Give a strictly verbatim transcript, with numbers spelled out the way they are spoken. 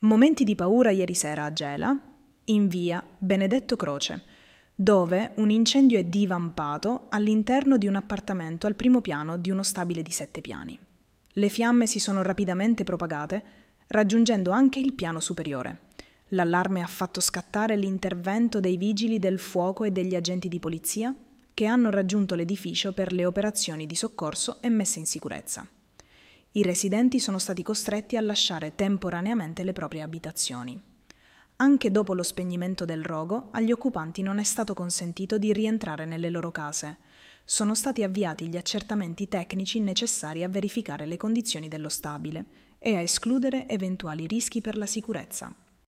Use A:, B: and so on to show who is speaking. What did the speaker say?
A: Momenti di paura ieri sera a Gela, in via Benedetto Croce, dove un incendio è divampato all'interno di un appartamento al primo piano di uno stabile di sette piani. Le fiamme si sono rapidamente propagate, raggiungendo anche il piano superiore. L'allarme ha fatto scattare l'intervento dei vigili del fuoco e degli agenti di polizia che hanno raggiunto l'edificio per le operazioni di soccorso e messa in sicurezza. I residenti sono stati costretti a lasciare temporaneamente le proprie abitazioni. Anche dopo lo spegnimento del rogo, agli occupanti non è stato consentito di rientrare nelle loro case. Sono stati avviati gli accertamenti tecnici necessari a verificare le condizioni dello stabile e a escludere eventuali rischi per la sicurezza.